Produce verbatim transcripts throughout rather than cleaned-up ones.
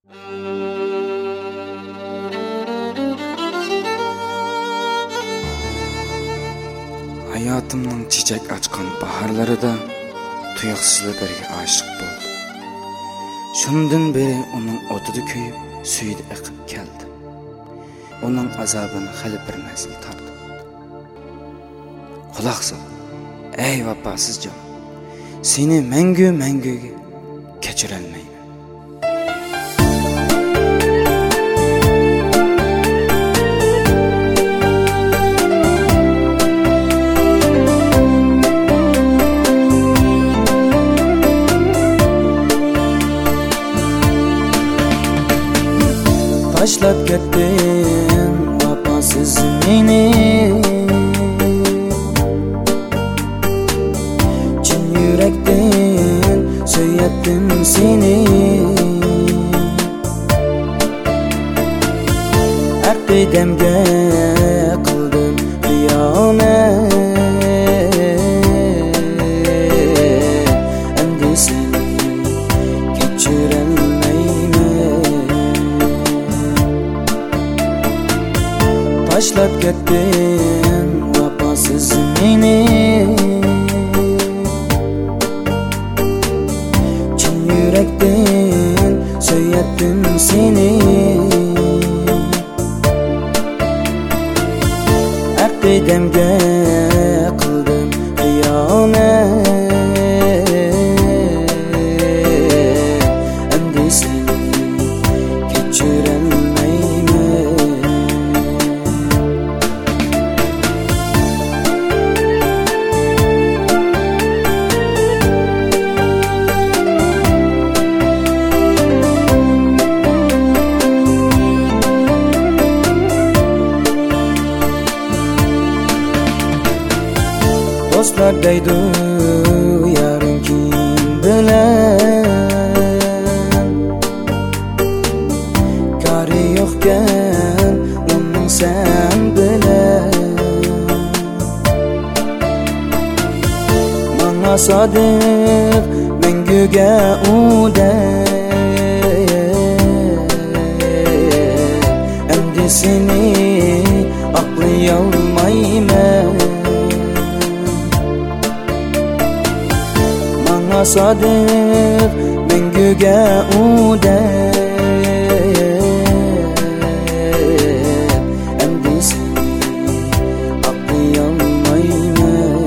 Hayatımның çiçek açkan baharlarida tuyuqsizlik biriga aşık bo'ldim. Shundan beri onun o'tida kuyib, suyida iqib keldi. Onun azabını hali bir mezgil tartdim. Quloq sol, ey vafosız jon. Seni mangu manguga kechirolmayman. Taşlap kettin vafasız meni, chin yurakdan söylettim seni. Haqqi demga qildim xiyonet, endi seni kechirolmayman. Taşlap kettin vafasız meni, chin yurakdan söylettim seni. Haqqi demga qildim xiyonet, endi seni kechirolmayman. Dostlar deydi yarın kim bilen, kari yo'qkan onun sen bilen. Mana sodiq manguga udek, endi seni aqlayolmayman. Mana sodiq manguga udek, endi seni aqlayolmayman.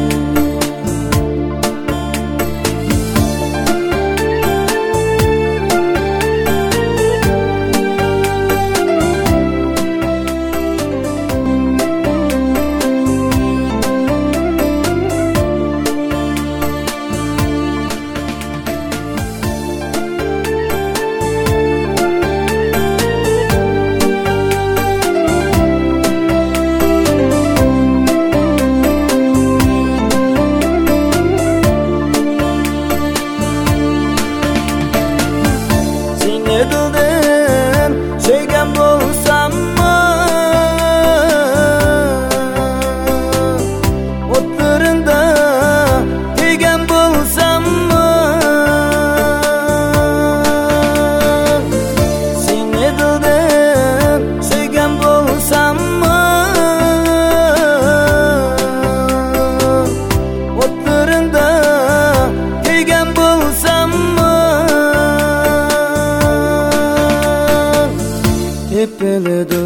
Edildim söygen bolsam mı, otlarında kuygan bolsam mı? Sen edildim söygen bolsam mı, otlarında kuygan bolsam mı? Tepeledi